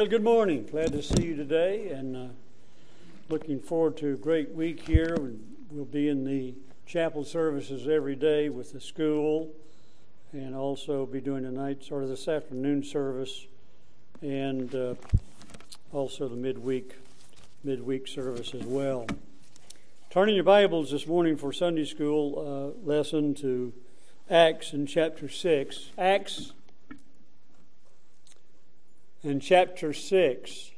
Well, good morning. Glad to see you today, and looking forward to a great week here. We'll be in the chapel services every day with the school, and also be doing this afternoon service, and also the midweek service as well. Turning your Bibles this morning for Sunday school lesson to Acts in chapter 6. Acts in chapter 6.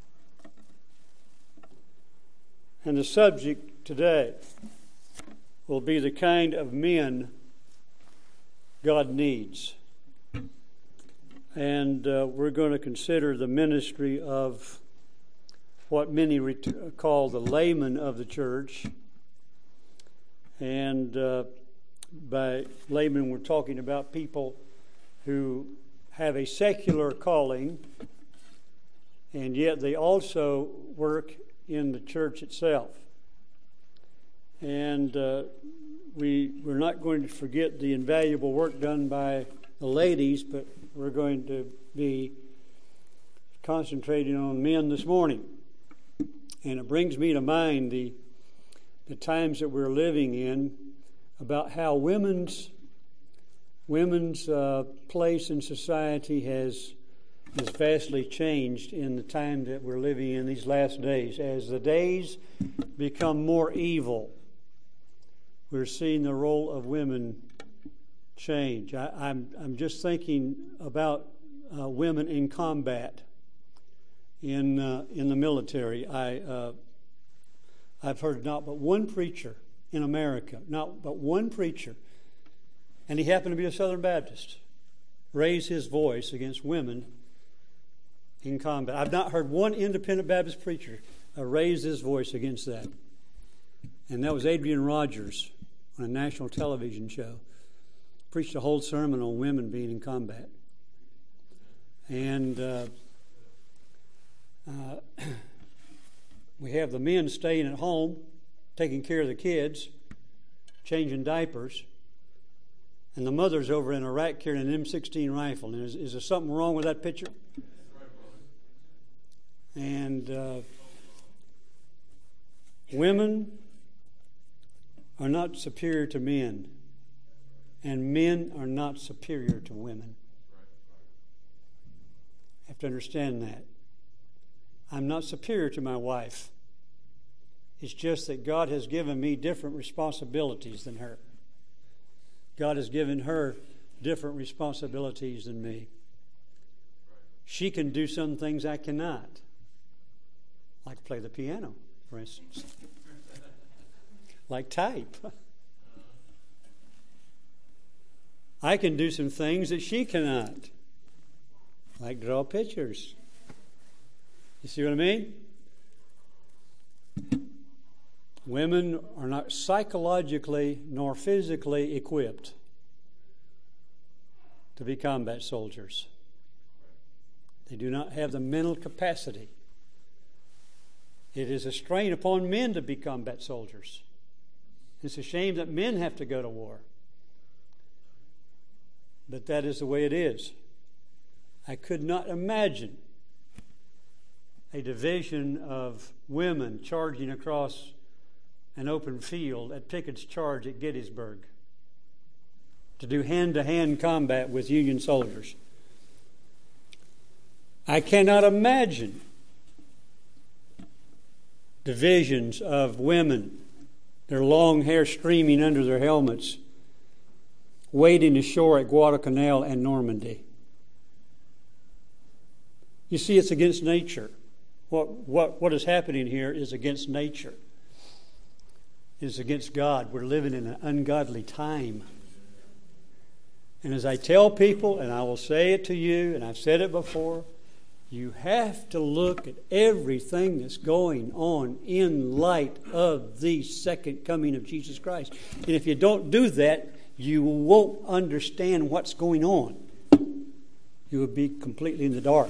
And the subject today will be the kind of men God needs. And we're going to consider the ministry of what many call the laymen of the church. And by laymen, we're talking about people who have a secular calling, and yet they also work in the church itself. And we're not going to forget the invaluable work done by the ladies, but we're going to be concentrating on men this morning. And it brings me to mind the times that we're living in, about how women's place in society has vastly changed in the time that we're living in these last days. As the days become more evil, we're seeing the role of women change. I'm just thinking about women in combat in the military. I've heard not but one preacher in America, and he happened to be a Southern Baptist, raise his voice against women in combat. I've not heard one independent Baptist preacher raise his voice against that. And that was Adrian Rogers on a national television show. Preached a whole sermon on women being in combat. And we have the men staying at home, taking care of the kids, changing diapers, and the mother's over in Iraq carrying an M16 rifle. And is there something wrong with that picture? And women are not superior to men, and men are not superior to women. I have to understand that. I'm not superior to my wife. It's just that God has given me different responsibilities than her. God has given her different responsibilities than me. She can do some things I cannot. Like play the piano, for instance. Like type. I can do some things that she cannot. Like draw pictures. You see what I mean? Women are not psychologically nor physically equipped to be combat soldiers. They do not have the mental capacity. It is a strain upon men to be combat soldiers. It's a shame that men have to go to war. But that is the way it is. I could not imagine a division of women charging across an open field at Pickett's Charge at Gettysburg to do hand-to-hand combat with Union soldiers. I cannot imagine divisions of women, their long hair streaming under their helmets, wading ashore at Guadalcanal and Normandy. You see, it's against nature. What is happening here is against nature. It is against God. We're living in an ungodly time. And as I tell people, and I will say it to you, and I've said it before, you have to look at everything that's going on in light of the second coming of Jesus Christ. And if you don't do that, you won't understand what's going on. You will be completely in the dark.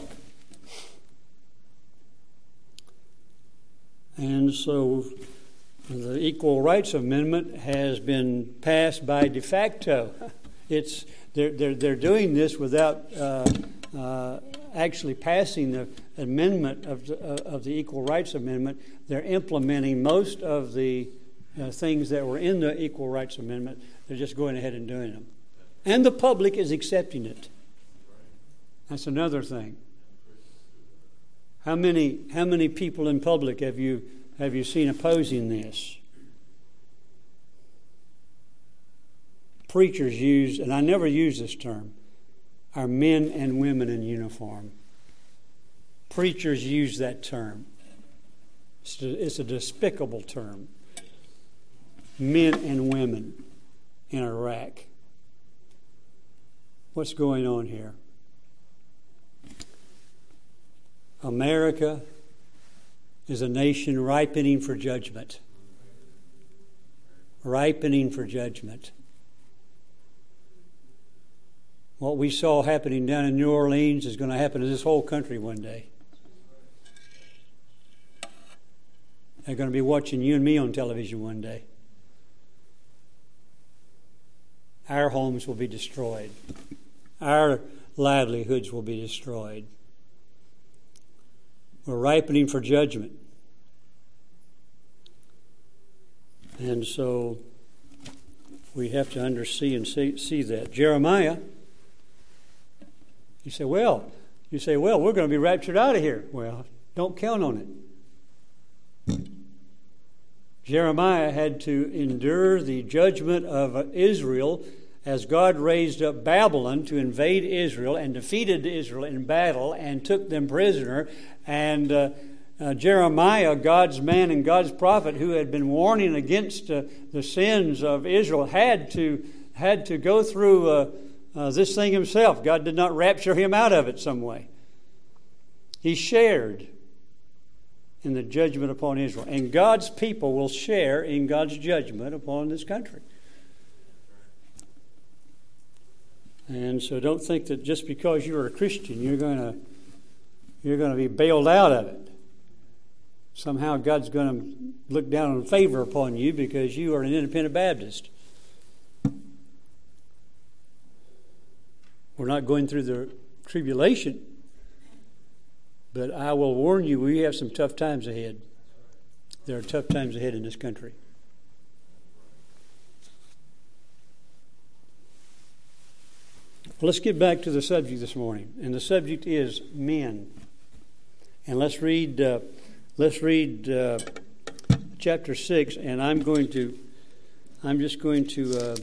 And so the Equal Rights Amendment has been passed by de facto. They're doing this without actually passing the amendment of the Equal Rights Amendment, they're implementing most of the things that were in the Equal Rights Amendment. They're just going ahead and doing them. And the public is accepting it. That's another thing. How many people in public have you seen opposing this? Preachers use, and I never use this term, are men and women in uniform. Preachers use that term. It's a despicable term. Men and women in Iraq. What's going on here? America is a nation ripening for judgment. Ripening for judgment. What we saw happening down in New Orleans is going to happen to this whole country one day. They're going to be watching you and me on television one day. Our homes will be destroyed. Our livelihoods will be destroyed. We're ripening for judgment. And so we have to see that. Jeremiah, you say, well, we're going to be raptured out of here. Well, don't count on it. Jeremiah had to endure the judgment of Israel as God raised up Babylon to invade Israel and defeated Israel in battle and took them prisoner. And Jeremiah, God's man and God's prophet, who had been warning against the sins of Israel, had to go through this thing himself. God did not rapture him out of it some way. He shared in the judgment upon Israel. And God's people will share in God's judgment upon this country. And so don't think that just because you're a Christian, you're going to be bailed out of it. Somehow God's going to look down in favor upon you because you are an independent Baptist. We're not going through the tribulation, but I will warn you, we have some tough times ahead. There are tough times ahead in this country. Well, let's get back to the subject this morning, and the subject is men. And let's read chapter 6, and I'm just going to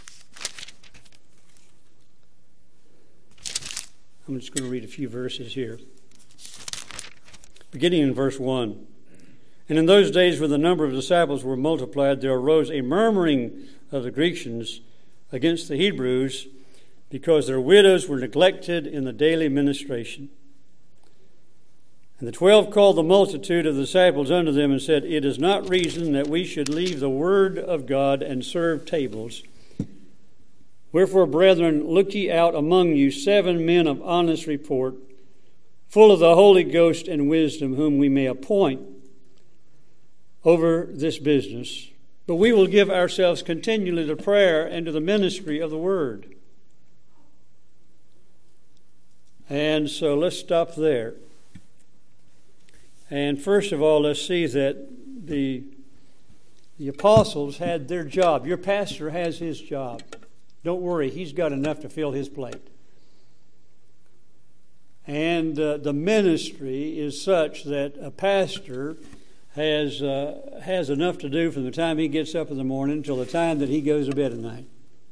read a few verses here. Beginning in verse 1. And in those days when the number of disciples were multiplied, there arose a murmuring of the Grecians against the Hebrews, because their widows were neglected in the daily ministration. And the 12 called the multitude of the disciples unto them and said, It is not reason that we should leave the word of God and serve tables. Wherefore, brethren, look ye out among you 7 men of honest report, full of the Holy Ghost and wisdom, whom we may appoint over this business. But we will give ourselves continually to prayer and to the ministry of the word. And so let's stop there. And first of all, let's see that the apostles had their job. Your pastor has his job. Don't worry, he's got enough to fill his plate. And the ministry is such that a pastor has enough to do from the time he gets up in the morning until the time that he goes to bed at night.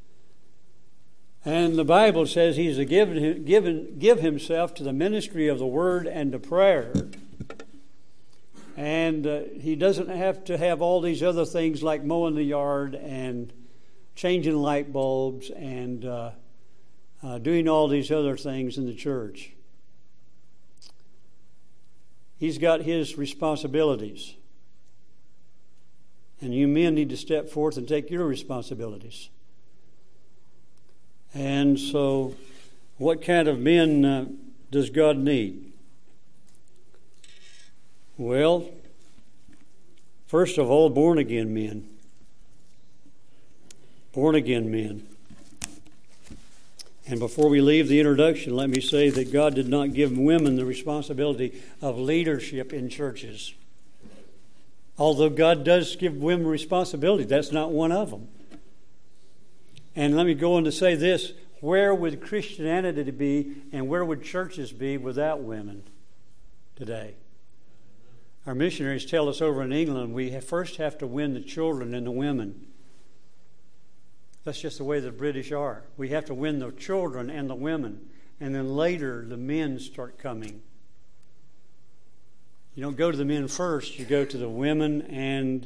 And the Bible says he's to give himself to the ministry of the word and to prayer. And he doesn't have to have all these other things like mowing the yard and changing light bulbs and doing all these other things in the church. He's got his responsibilities. And you men need to step forth and take your responsibilities. And so, what kind of men does God need? Well, first of all, born-again men. Born-again men. And before we leave the introduction, let me say that God did not give women the responsibility of leadership in churches. Although God does give women responsibility, that's not one of them. And let me go on to say this: where would Christianity be and where would churches be without women today? Our missionaries tell us over in England we first have to win the children and the women. That's just the way the British are. We have to win the children and the women, and then later the men start coming. You don't go to the men first, you go to the women and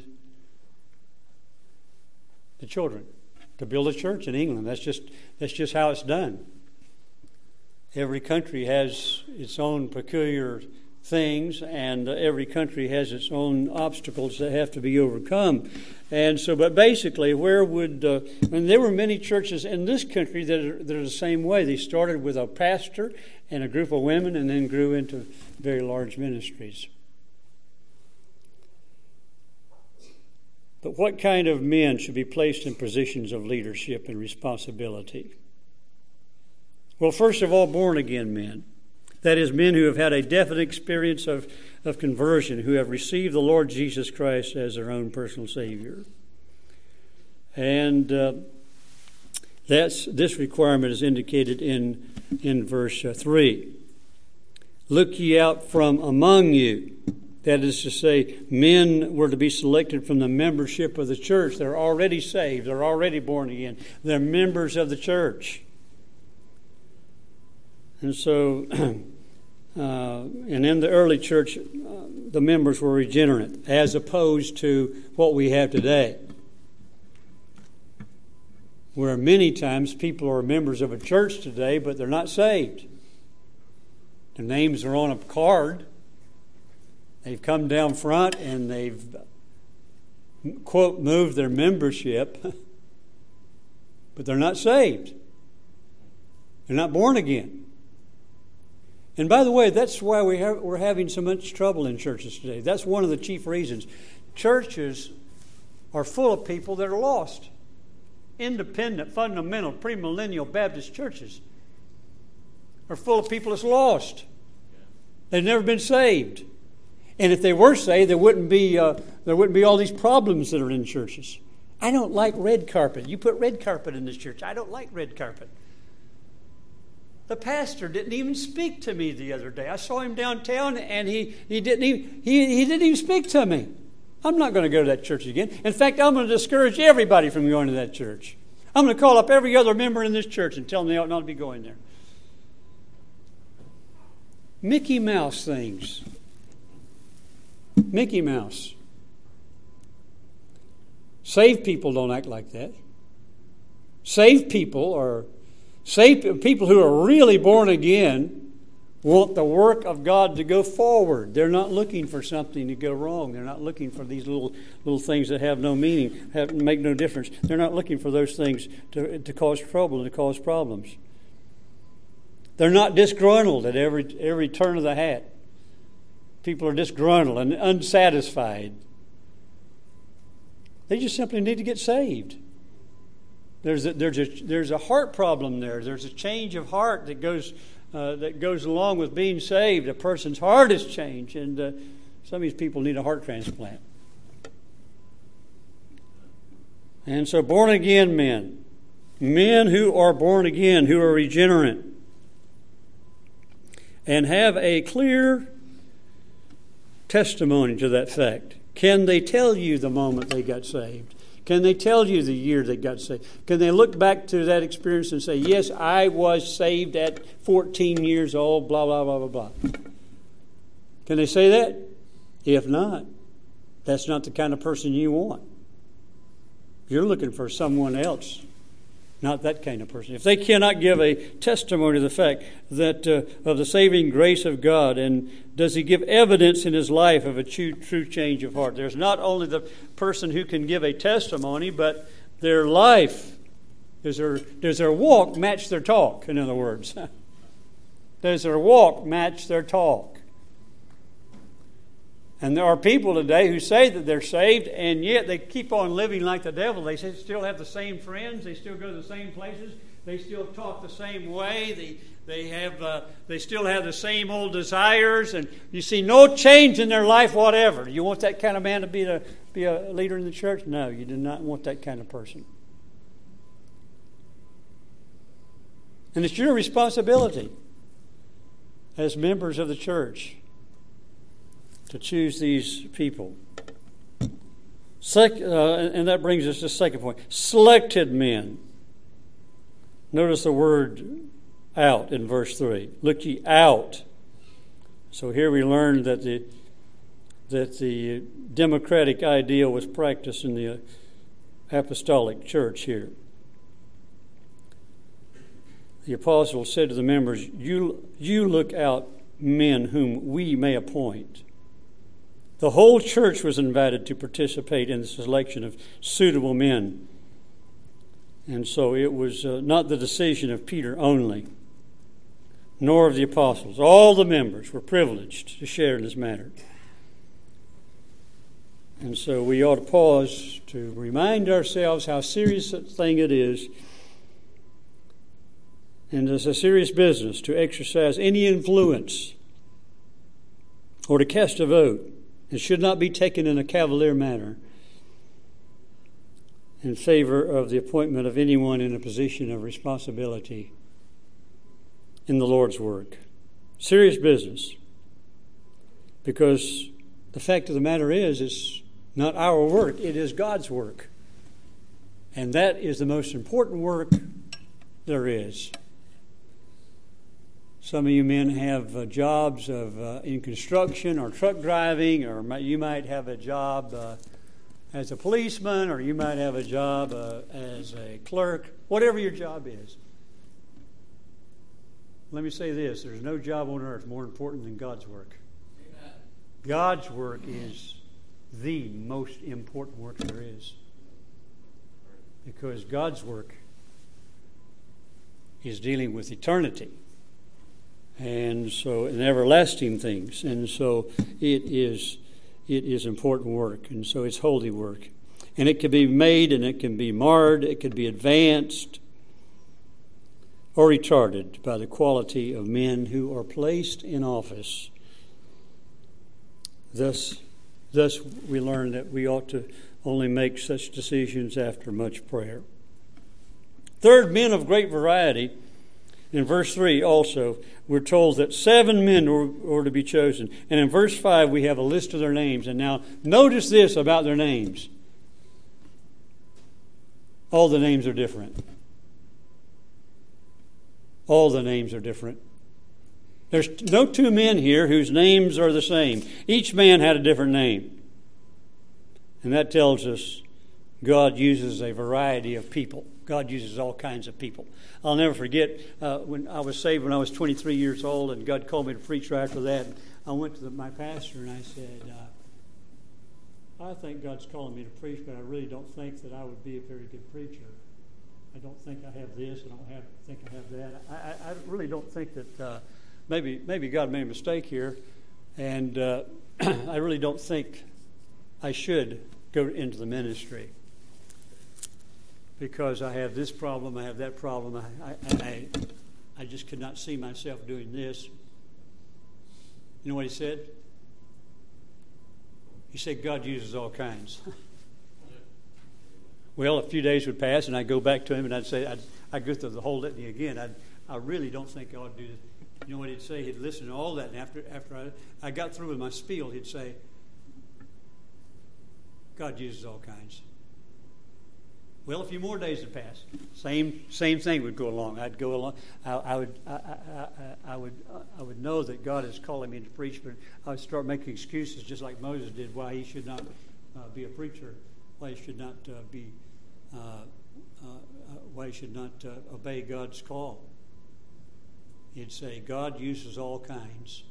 the children to build a church in England. That's just how it's done. Every country has its own peculiar things, and every country has its own obstacles that have to be overcome. And so, but basically, and there were many churches in this country that are the same way. They started with a pastor and a group of women and then grew into very large ministries. But what kind of men should be placed in positions of leadership and responsibility? Well, first of all, born-again men. That is, men who have had a definite experience of conversion, who have received the Lord Jesus Christ as their own personal Savior. And this requirement is indicated in verse 3. Look ye out from among you. That is to say, men were to be selected from the membership of the church. They're already saved. They're already born again. They're members of the church. And so, and in the early church, the members were regenerate, as opposed to what we have today, where many times people are members of a church today, but they're not saved. Their names are on a card. They've come down front and they've, quote, moved their membership, but they're not saved. They're not born again. And by the way, that's why we're having so much trouble in churches today. That's one of the chief reasons. Churches are full of people that are lost. Independent, fundamental, premillennial Baptist churches are full of people that's lost. They've never been saved. And if they were saved, there wouldn't be all these problems that are in churches. I don't like red carpet. You put red carpet in this church. I don't like red carpet. The pastor didn't even speak to me the other day. I saw him downtown, and he didn't even speak to me. I'm not going to go to that church again. In fact, I'm going to discourage everybody from going to that church. I'm going to call up every other member in this church and tell them they ought not to be going there. Mickey Mouse things. Mickey Mouse. Saved people don't act like that. Saved people who are really born again want the work of God to go forward. They're not looking for something to go wrong. They're not looking for these little things that have no meaning, make no difference. They're not looking for those things to cause trouble and to cause problems. They're not disgruntled at every turn of the hat. People are disgruntled and unsatisfied. They just simply need to get saved. There's a heart problem there. There's a change of heart that goes along with being saved. A person's heart is changed, and some of these people need a heart transplant. And so, born again men who are born again, who are regenerate, and have a clear testimony to that fact. Can they tell you the moment they got saved? Can they tell you the year they got saved? Can they look back to that experience and say, yes, I was saved at 14 years old, blah, blah, blah, blah, blah. Can they say that? If not, that's not the kind of person you want. You're looking for someone else, not that kind of person. If they cannot give a testimony to the fact that of the saving grace of God, and does he give evidence in his life of a true change of heart? There's not only the person who can give a testimony, but their life, does their walk match their talk, in other words? Does their walk match their talk? And there are people today who say that they're saved, and yet they keep on living like the devil. They still have the same friends. They still go to the same places. They still talk the same way. They still have the same old desires, and you see no change in their life whatever. You want that kind of man to be a leader in the church? No, you do not want that kind of person. And it's your responsibility as members of the church to choose these people. And that brings us to the second point. Selected men. Notice the word out in verse 3. Look ye out. So here we learn that the democratic ideal was practiced in the apostolic church here. The apostle said to the members, you look out men whom we may appoint. The whole church was invited to participate in the selection of suitable men. And so it was not the decision of Peter only, nor of the apostles. All the members were privileged to share in this matter. And so we ought to pause to remind ourselves how serious a thing it is. And it's a serious business to exercise any influence or to cast a vote. It should not be taken in a cavalier manner in favor of the appointment of anyone in a position of responsibility in the Lord's work. Serious business. Because the fact of the matter is, it's not our work, it is God's work. And that is the most important work there is. Some of you men have jobs in construction or truck driving, or you might have a job as a policeman, or you might have a job as a clerk, whatever your job is. Let me say this, there's no job on earth more important than God's work. Amen. God's work is the most important work there is. Because God's work is dealing with eternity. And so, in everlasting things. And so it is important work. And so it's holy work. And it can be made and it can be marred. It can be advanced or retarded by the quality of men who are placed in office. Thus we learn that we ought to only make such decisions after much prayer. Third, men of great variety. In verse 3 also, we're told that 7 men were to be chosen. And in verse 5, we have a list of their names. And now, notice this about their names. All the names are different. All the names are different. There's no 2 men here whose names are the same. Each man had a different name. And that tells us God uses a variety of people. God uses all kinds of people. I'll never forget when I was saved when I was 23 years old, and God called me to preach right after that. I went to my pastor and I said, I think God's calling me to preach, but I really don't think that I would be a very good preacher. I don't think I have this. I don't think I have that. I really don't think that maybe God made a mistake here, and I really don't think I should go into the ministry. Because I have this problem, I have that problem, I just could not see myself doing this. You know what he said? He said, God uses all kinds. Well, a few days would pass, and I'd go back to him, and I'd say, I'd go through the whole litany again. I really don't think I ought to do this. You know what he'd say? He'd listen to all that, and after I got through with my spiel, he'd say, God uses all kinds. Well, a few more days would pass. Same thing would go along. I'd go along. I would know that God is calling me to preach, but I would start making excuses, just like Moses did, why he should not be a preacher, why he should not obey God's call. He'd say, God uses all kinds.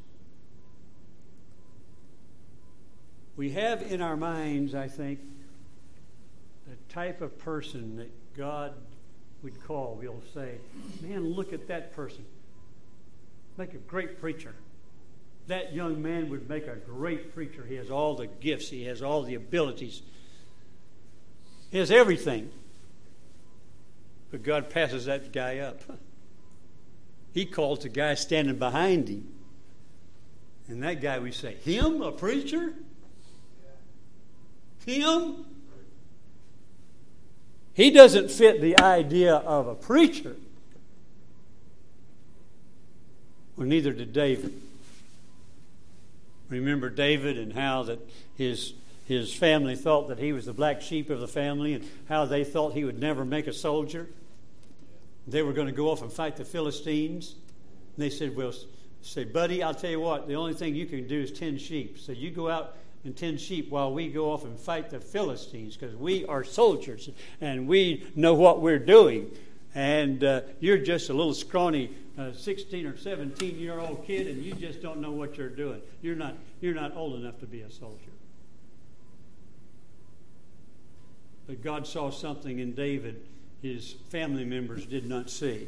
We have in our minds, I think, the type of person that God would call. We'll say, man, look at that person. Make a great preacher. That young man would make a great preacher. He has all the gifts. He has all the abilities. He has everything. But God passes that guy up. He calls the guy standing behind him. And that guy, we say, him, a preacher? Him? He doesn't fit the idea of a preacher. Well, neither did David. Remember David and how that his family thought that he was the black sheep of the family and how they thought he would never make a soldier. They were going to go off and fight the Philistines. And they said, well, buddy, I'll tell you what, the only thing you can do is tend sheep. So you go out and tend sheep while we go off and fight the Philistines, because we are soldiers and we know what we're doing. And you're just a little scrawny 16 or 17-year-old kid, and you just don't know what you're doing. You're not old enough to be a soldier. But God saw something in David his family members did not see.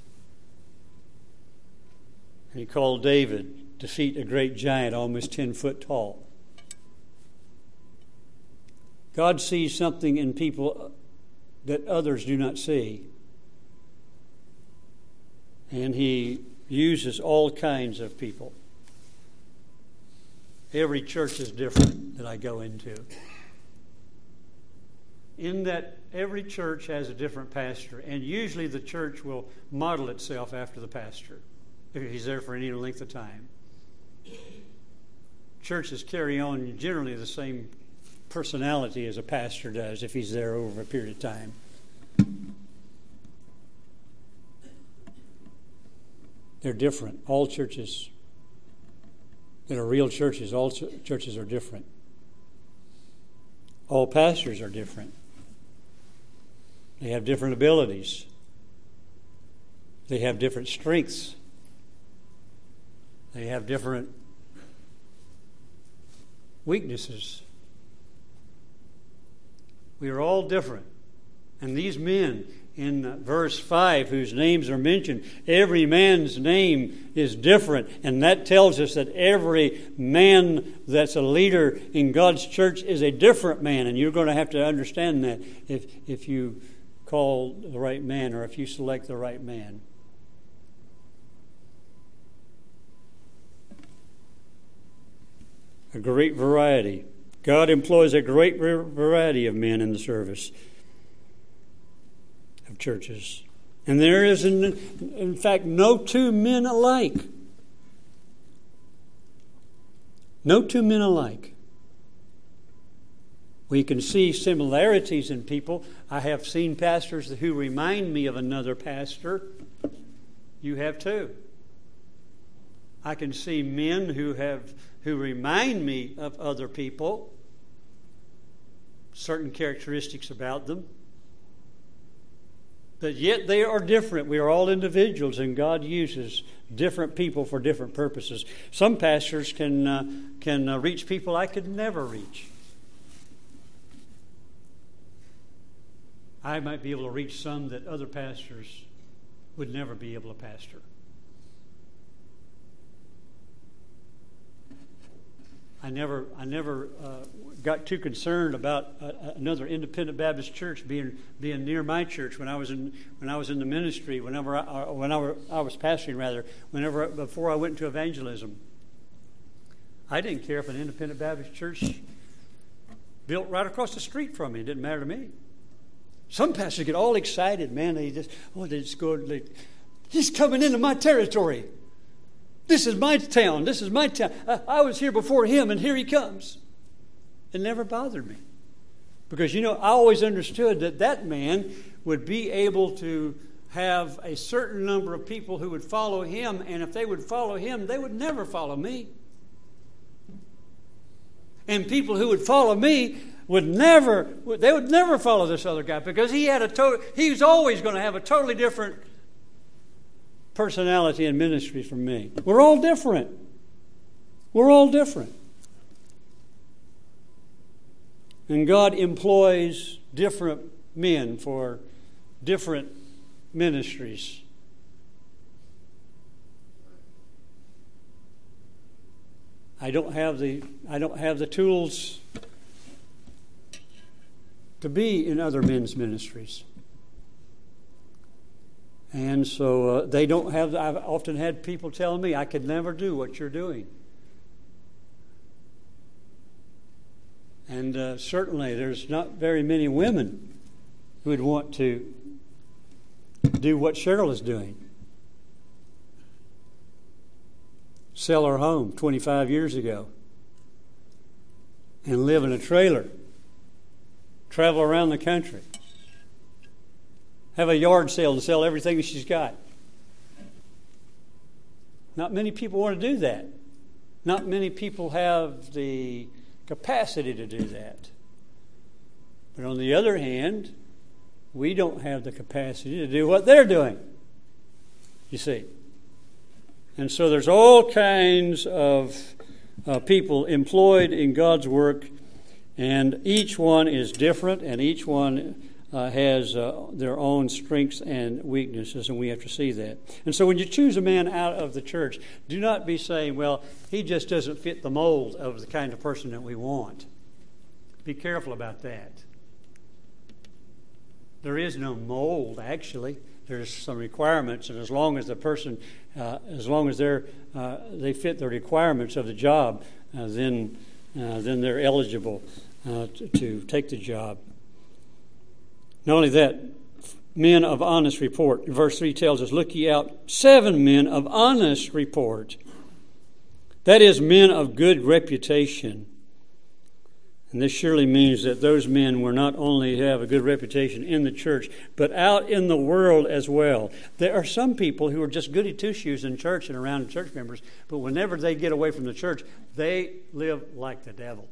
And he called David to defeat a great giant almost 10 foot tall. God sees something in people that others do not see. And he uses all kinds of people. Every church is different that I go into. In that every church has a different pastor, and usually the church will model itself after the pastor if he's there for any length of time. Churches carry on generally the same personality as a pastor does if he's there over a period of time. They're different. All churches that are real churches, all churches are different. All pastors are different. They have different abilities. They have different strengths. They have different weaknesses. We are all different. And these men in verse 5, whose names are mentioned, every man's name is different. And that tells us that every man that's a leader in God's church is a different man. And you're going to have to understand that if you call the right man or if you select the right man. A great variety. God employs a great variety of men in the service of churches. And there is, in fact, no two men alike. No two men alike. We can see similarities in people. I have seen pastors who remind me of another pastor. You have too. I can see men who remind me of other people. Certain characteristics about them. But yet they are different. We are all individuals, and God uses different people for different purposes. Some pastors can reach people I could never reach. I might be able to reach some that other pastors would never be able to pastor. I never got too concerned about another independent Baptist church being near my church when I was in the ministry. Whenever I was pastoring, before I went into evangelism, I didn't care if an independent Baptist church built right across the street from me. It didn't matter to me. Some pastors get all excited, man. He's coming into my territory. This is my town. This is my town. I was here before him, and here he comes. It never bothered me. Because, I always understood that man would be able to have a certain number of people who would follow him, and if they would follow him, they would never follow me. And people who would follow me would never follow this other guy, because he was always going to have a totally different personality and ministry from me. We're all different. We're all different. And God employs different men for different ministries. I don't have the tools to be in other men's ministries. And so they don't have, I've often had people tell me, I could never do what you're doing. And certainly there's not very many women who would want to do what Cheryl is doing. Sell her home 25 years ago and live in a trailer, travel around the country, have a yard sale and sell everything that she's got. Not many people want to do that. Not many people have the capacity to do that. But on the other hand, we don't have the capacity to do what they're doing, you see. And so there's all kinds of people employed in God's work, and each one is different, and each one has their own strengths and weaknesses, and we have to see that. And so when you choose a man out of the church, do not be saying, well, he just doesn't fit the mold of the kind of person that we want. Be careful about that. There is no mold, actually. There's some requirements, and as long as the person, as long as they fit the requirements of the job, then they're eligible to take the job. Not only that, men of honest report. Verse 3 tells us, look ye out 7 men of honest report. That is, men of good reputation. And this surely means that those men will not only have a good reputation in the church, but out in the world as well. There are some people who are just goody two-shoes in church and around church members, but whenever they get away from the church, they live like the devil.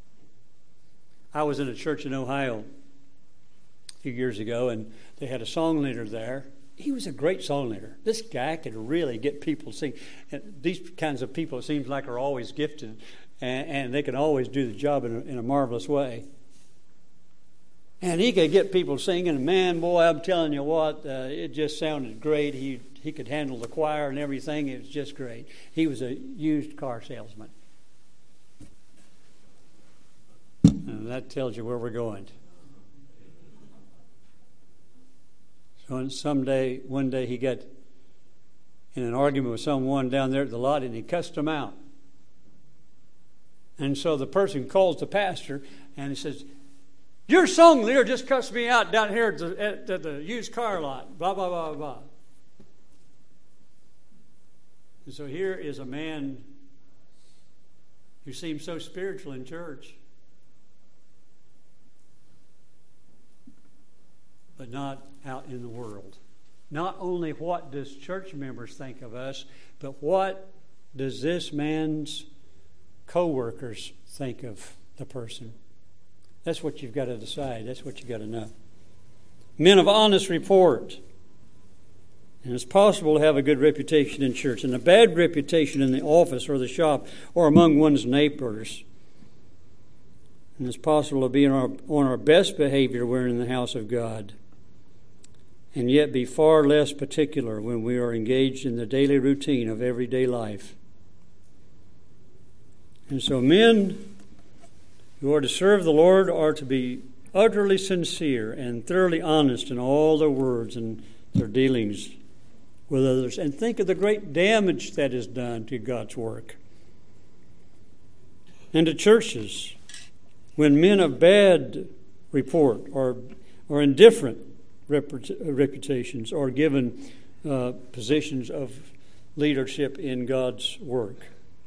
I was in a church in Ohio a few years ago, and they had a song leader there. He was a great song leader. This guy could really get people to sing. And these kinds of people, it seems like, are always gifted, and they can always do the job in a marvelous way. And he could get people singing, and man, boy, I'm telling you what, it just sounded great. He could handle the choir and everything. It was just great. He was a used car salesman. And that tells you where we're going. So one day he got in an argument with someone down there at the lot, and he cussed him out. And so the person calls the pastor, and he says, your song leader just cussed me out down here at the used car lot, blah, blah, blah, blah. And so here is a man who seems so spiritual in church, but not out in the world. Not only what does church members think of us, but what does this man's co-workers think of the person? That's what you've got to decide. That's what you've got to know. Men of honest report. And it's possible to have a good reputation in church and a bad reputation in the office or the shop or among one's neighbors. And it's possible to be on our best behavior when we're in the house of God, and yet be far less particular when we are engaged in the daily routine of everyday life. And so men who are to serve the Lord are to be utterly sincere and thoroughly honest in all their words and their dealings with others. And think of the great damage that is done to God's work. And to churches, when men of bad report or indifferent reputations are given positions of leadership in God's work.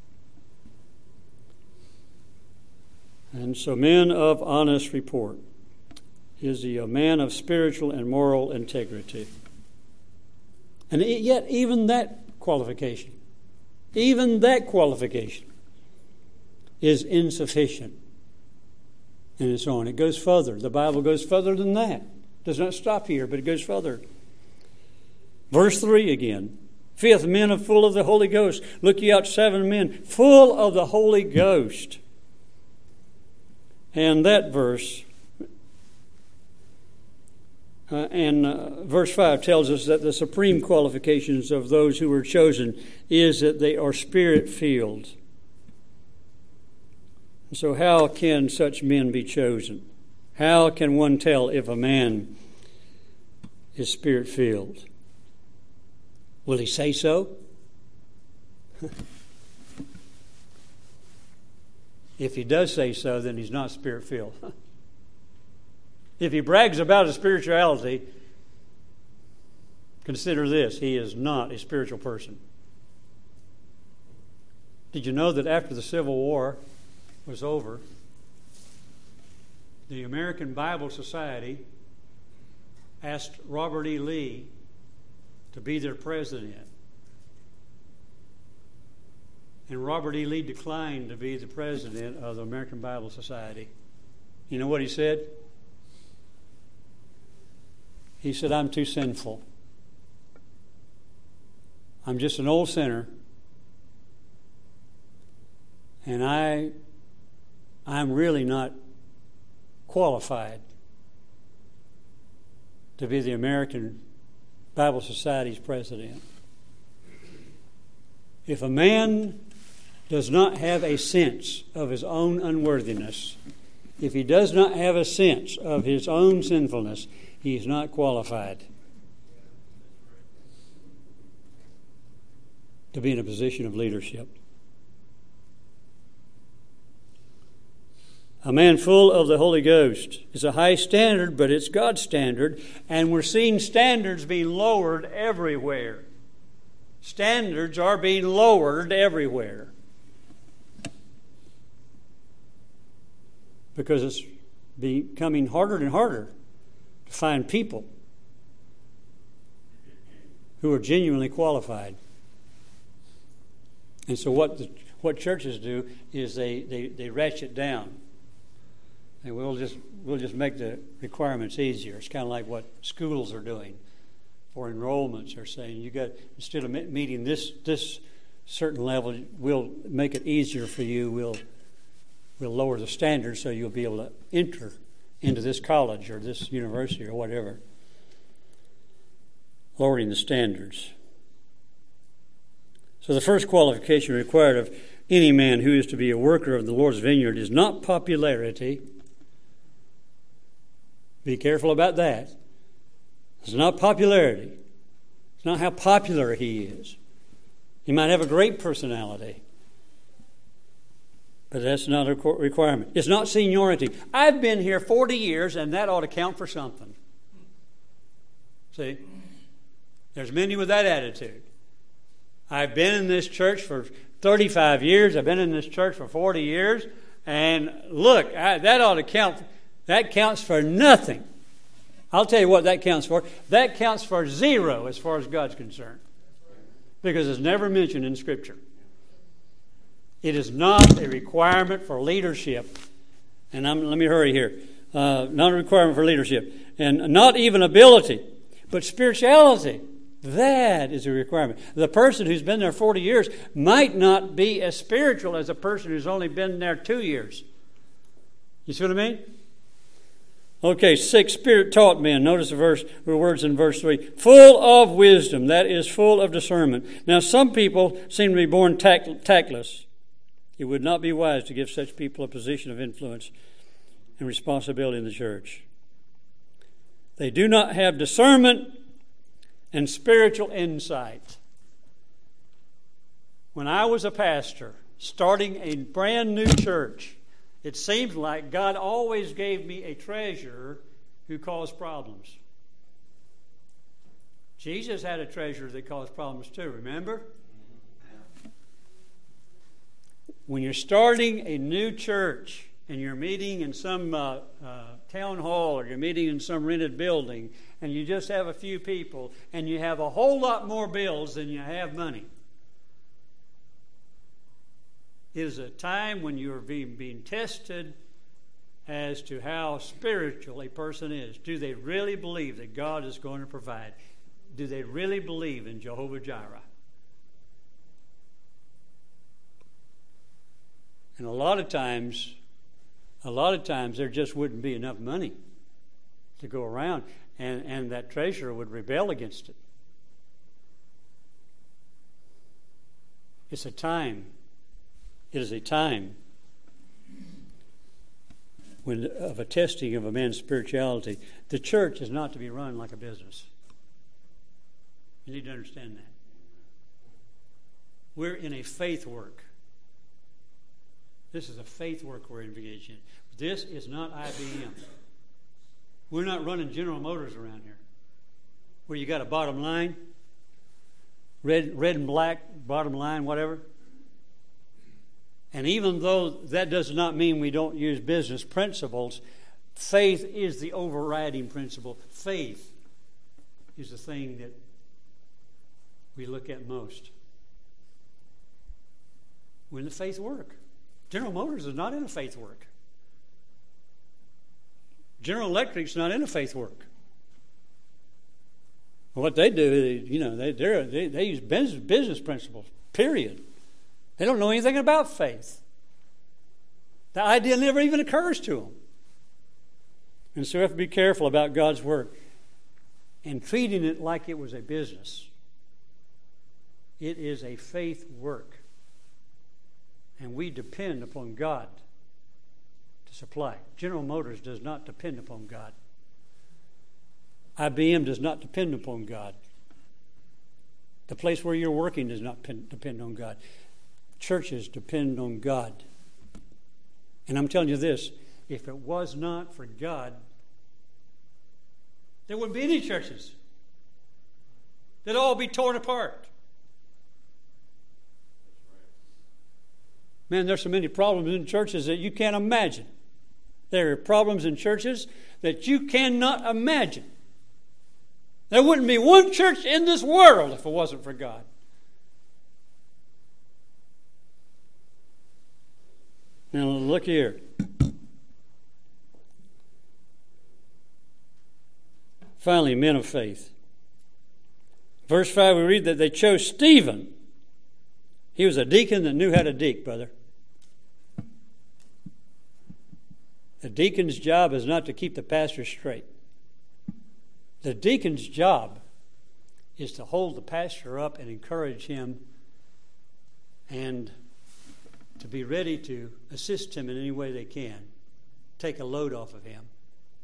And so men of honest report. Is he a man of spiritual and moral integrity? And yet even that qualification is insufficient. And so on. It goes further. The Bible goes further than that. It does not stop here, but it goes further. Verse 3 again. 5th, men full of the Holy Ghost. Look ye out 7 men full of the Holy Ghost. And that verse, verse 5 tells us that the supreme qualifications of those who were chosen is that they are Spirit-filled. So how can such men be chosen? How can one tell if a man is Spirit-filled? Will he say so? If he does say so, then he's not Spirit-filled. If he brags about his spirituality, consider this: he is not a spiritual person. Did you know that after the Civil War was over, the American Bible Society asked Robert E. Lee to be their president? And Robert E. Lee declined to be the president of the American Bible Society. You know what he said? He said, "I'm too sinful. I'm just an old sinner. And I'm really not qualified to be the American Bible Society's president." If a man does not have a sense of his own unworthiness, if he does not have a sense of his own sinfulness, he is not qualified to be in a position of leadership. A man full of the Holy Ghost is a high standard, but it's God's standard, and we're seeing standards being lowered everywhere. Standards are being lowered everywhere because it's becoming harder and harder to find people who are genuinely qualified. And so what churches do is they ratchet down. And we'll just make the requirements easier. It's kind of like what schools are doing for enrollments. They're saying you got, instead of meeting this certain level, we'll make it easier for you. We'll lower the standards so you'll be able to enter into this college or this university or whatever. Lowering the standards. So the first qualification required of any man who is to be a worker of the Lord's vineyard is not popularity. Be careful about that. It's not popularity. It's not how popular he is. He might have a great personality, but that's not a requirement. It's not seniority. I've been here 40 years, and that ought to count for something. See? There's many with that attitude. I've been in this church for 35 years. I've been in this church for 40 years. And look, that ought to count. That counts for nothing. I'll tell you what that counts for. That counts for zero as far as God's concerned. Because it's never mentioned in Scripture. It is not a requirement for leadership. And let me hurry here. Not a requirement for leadership. And not even ability, but spirituality. That is a requirement. The person who's been there 40 years might not be as spiritual as a person who's only been there 2 years. You see what I mean? Okay, 6, Spirit-taught men. Notice the words in verse 3. Full of wisdom, that is, full of discernment. Now, some people seem to be born tactless. It would not be wise to give such people a position of influence and responsibility in the church. They do not have discernment and spiritual insight. When I was a pastor, starting a brand new church, it seems like God always gave me a treasurer who caused problems. Jesus had a treasurer that caused problems too, remember? When you're starting a new church and you're meeting in some town hall or you're meeting in some rented building and you just have a few people and you have a whole lot more bills than you have money, it is a time when you are being tested as to how spiritual a person is. Do they really believe that God is going to provide? Do they really believe in Jehovah Jireh? And a lot of times there just wouldn't be enough money to go around, and that treasurer would rebel against it. It's a time. It is a time of a testing of a man's spirituality. The church is not to be run like a business. You need to understand that. We're in a faith work. This is a faith work we're engaged in. This is not IBM. We're not running General Motors around here, where you got a bottom line, red and black bottom line, whatever. And even though that does not mean we don't use business principles, faith is the overriding principle. Faith is the thing that we look at most. We're in the faith work. General Motors is not in a faith work. General Electric's not in a faith work. What they do is, they use business principles, period. They don't know anything about faith. The idea never even occurs to them. And so we have to be careful about God's work and treating it like it was a business. It is a faith work. And we depend upon God to supply. General Motors does not depend upon God. IBM does not depend upon God. The place where you're working does not depend on God. Churches depend on God. And I'm telling you this, if it was not for God, there wouldn't be any churches. They'd all be torn apart. Man, there's so many problems in churches that you can't imagine. There are problems in churches that you cannot imagine. There wouldn't be one church in this world if it wasn't for God. Now look here. Finally, men of faith. Verse 5, we read that they chose Stephen. He was a deacon that knew how to deacon, brother. The deacon's job is not to keep the pastor straight. The deacon's job is to hold the pastor up and encourage him and to be ready to assist him in any way they can. Take a load off of him.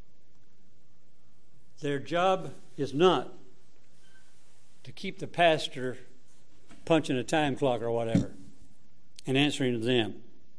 Their job is not to keep the pastor punching a time clock or whatever and answering to them.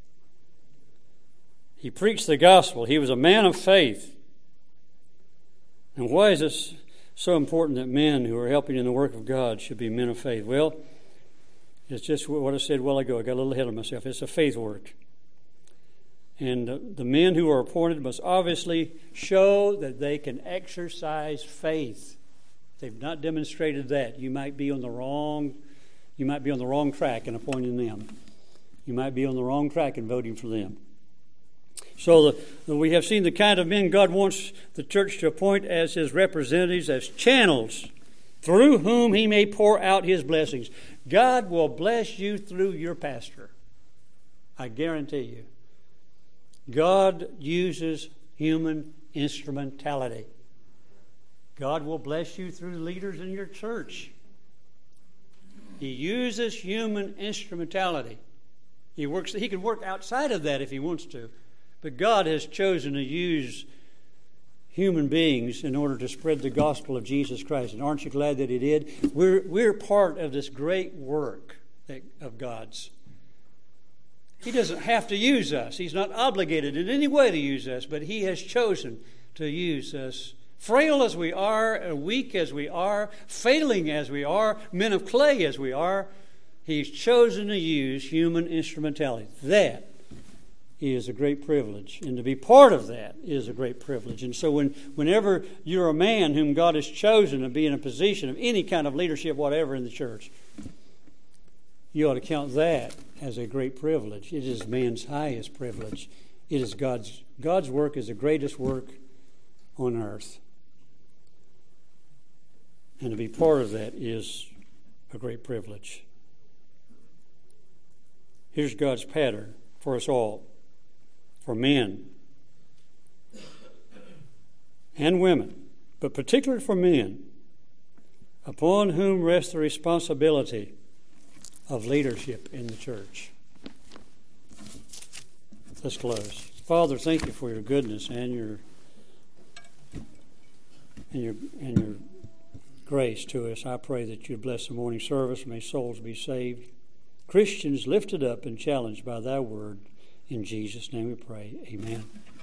He preached the gospel. He was a man of faith. And why is it so important that men who are helping in the work of God should be men of faith? Well, it's just what I said a while ago. I got a little ahead of myself. It's a faith work. And the men who are appointed must obviously show that they can exercise faith. If they've not demonstrated that, you might be on the wrong track in appointing them. You might be on the wrong track in voting for them. So we have seen the kind of men God wants the church to appoint as his representatives, as channels through whom he may pour out his blessings. God will bless you through your pastor. I guarantee you. God uses human instrumentality. God will bless you through leaders in your church. He uses human instrumentality. He can work outside of that if he wants to. But God has chosen to use human beings in order to spread the gospel of Jesus Christ. And aren't you glad that he did? We're part of this great work of God's. He doesn't have to use us. He's not obligated in any way to use us, but he has chosen to use us. Frail as we are, weak as we are, failing as we are, men of clay as we are, he's chosen to use human instrumentality. That is a great privilege, and to be part of that is a great privilege. And so whenever you're a man whom God has chosen to be in a position of any kind of leadership, whatever, in the church, you ought to count that as a great privilege. It is man's highest privilege. It is God's work is the greatest work on earth. And to be part of that is a great privilege. Here's God's pattern for us all, for men and women, but particularly for men, upon whom rests the responsibility of leadership in the church. Let's close. Father, thank you for your goodness and your grace to us. I pray that you bless the morning service. May souls be saved. Christians lifted up and challenged by thy word. In Jesus' name we pray. Amen.